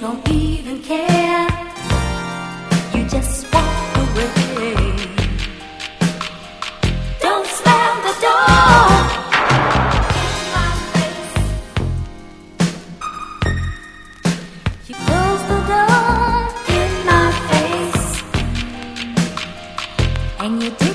don't even care. You just walk away. Don't slam the door in my face. You close the door in my face, and you